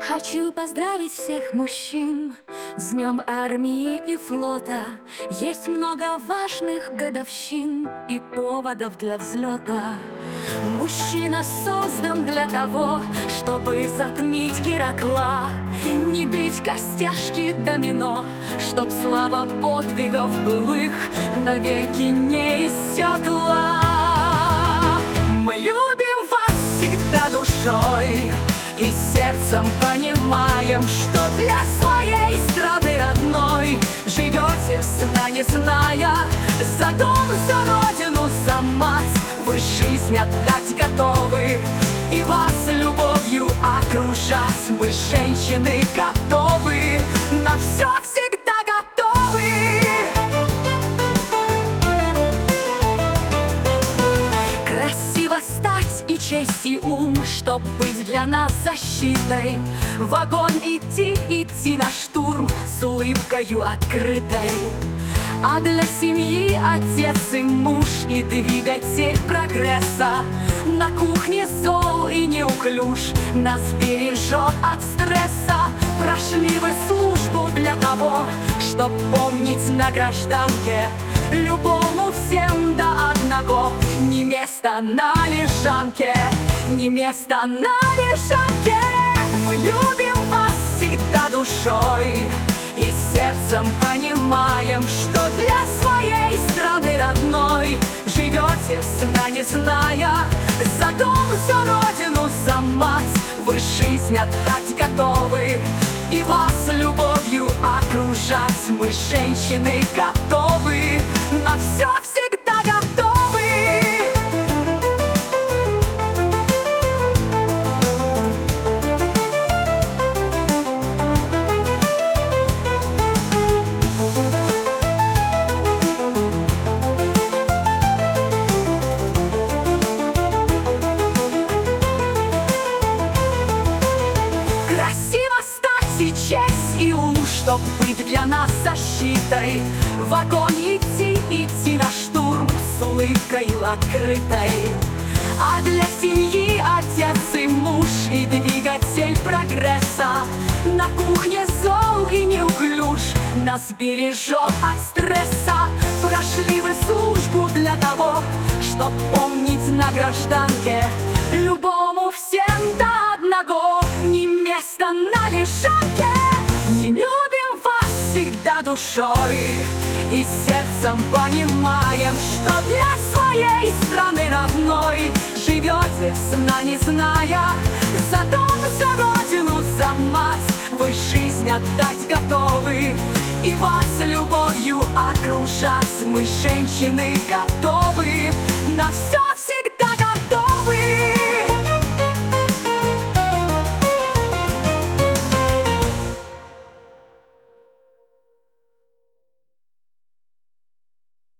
Хочу поздравить всех мужчин с Днем армии и флота. Есть много важных годовщин и поводов для взлета. Мужчина создан для того, чтобы затмить Геракла, не бить костяшки домино, чтоб слава подвигов былых навеки не иссякла. Мы любим вас всегда душой и сердцем понимаем, что для своей страны родной живете сна не зная. За дом, за родину, за мать вы жизнь отдать готовы, и вас любовью окружать мы, женщины, готовы, на все всегда готовы. Красиво стать и честь и ум, чтоб быть для нас защитой. В огонь идти на штурм с улыбкою открытой. А для семьи отец и муж и двигатель прогресса. На кухне зол и неуклюж нас бережет от стресса. Прошли вы службу для того, чтоб помнить на гражданке любому всем до одного не место на лежанке, не место на лежанке. Мы любим вас всегда душой и сердцем понимаем, что для своей страны родной живете сна не зная. За дом, за родину, за мать вы жизнь отдать готовы, и вас любовью окружать мы, женщины, готовы, на все всегда готовы. И честь и ум, чтоб быть для нас защитой. В огонь идти на штурм с улыбкой открытой. А для семьи отец и муж и двигатель прогресса. На кухне зол и неуклюж нас бережет от стресса. Прошли вы службу для того, чтоб помнить на гражданке любому всем до одного не место на лежанке. Не любим вас всегда душой и сердцем понимаем, что для своей страны родной живете сна не зная. За дом, за родину, за мать вы жизнь отдать готовы, и вас любовью окружать мы, женщины, готовы, на все всегда.